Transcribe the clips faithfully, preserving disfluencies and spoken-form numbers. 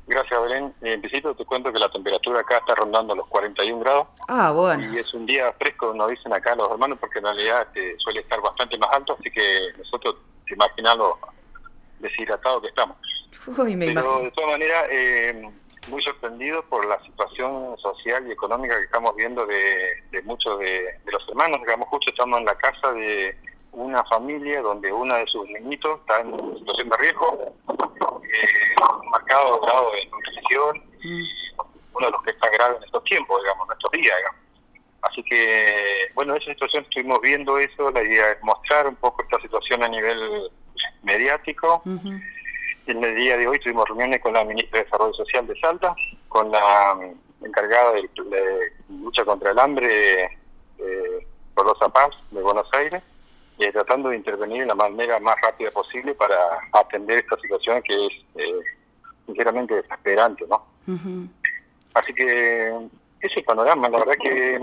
Gracias, Belén. En principio te cuento que la temperatura acá está rondando los cuarenta y un grados. Ah, bueno. Y es un día fresco, nos dicen acá los hermanos, porque en realidad este, suele estar bastante más alto, así que nosotros, te imaginas lo deshidratados que estamos. Uy, me Pero imagino. de todas maneras, eh, muy sorprendido por la situación social y económica que estamos viendo de, de muchos de, de los hermanos. Digamos, justo estamos en la casa de una familia donde una de sus niñitos está en situación de riesgo, eh, marcado grado de nutrición, Mm. uno de los que está grave en estos tiempos, digamos, en estos días, digamos. Así que, bueno, en esa situación estuvimos viendo eso, la idea es mostrar un poco esta situación a nivel mediático. Uh-huh. En el día de hoy tuvimos reuniones con la ministra de Desarrollo Social de Salta, con la um, encargada de, de lucha contra el hambre, eh, Rosa Paz, de Buenos Aires, eh, tratando de intervenir de la manera más rápida posible para atender esta situación que es, eh, sinceramente, desesperante, ¿no? Uh-huh. Así que ese es el panorama, la verdad que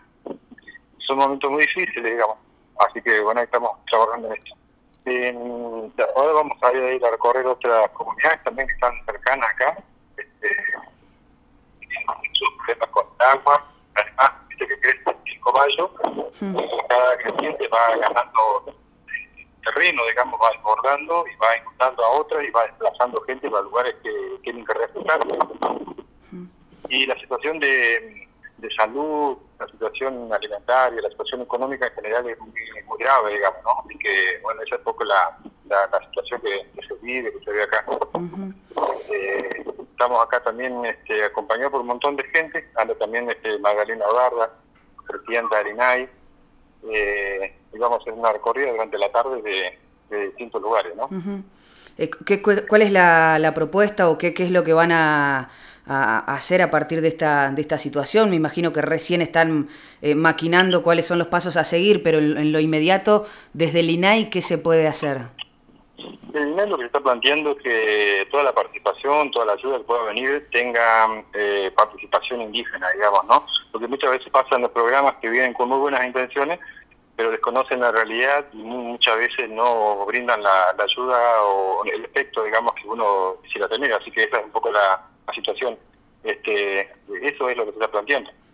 son momentos muy difíciles, digamos. Así que, bueno, ahí estamos trabajando en esto. En, ahora vamos a ir a recorrer otras comunidades también que están cercanas acá. Este, tienen muchos problemas con el agua. Además, viste que crece el cobayo. Mm. Cada creciente va ganando terreno, digamos, va desbordando y va inundando a otras y va desplazando gente para lugares que tienen que respetar. Mm. Y la situación de, de salud, la situación alimentaria, la situación económica en general es muy, muy grave, digamos, ¿no? Así que, bueno, esa es un poco la, la, la situación que, que se vive, que se ve acá. Uh-huh. Eh, estamos acá también este, acompañados por un montón de gente, anda también este, Magdalena Odarda, presidenta de Arinay, eh, y vamos a hacer una recorrida durante la tarde de, de distintos lugares, ¿no? Uh-huh. Eh, ¿qué, ¿Cuál es la, la propuesta o qué, qué es lo que van a, a hacer a partir de esta, de esta situación? Me imagino que recién están eh, maquinando cuáles son los pasos a seguir, pero en, en lo inmediato, desde el I N A I, ¿qué se puede hacer? El I N A I lo que se está planteando es que toda la participación, toda la ayuda que pueda venir tenga eh, participación indígena, digamos, ¿no? Porque muchas veces pasan los programas que vienen con muy buenas intenciones, pero desconocen la realidad y muchas veces no brindan la, la ayuda o el efecto, digamos, que uno quisiera tener. Así que esa es un poco la, la situación. Este, eso es lo que se está planteando.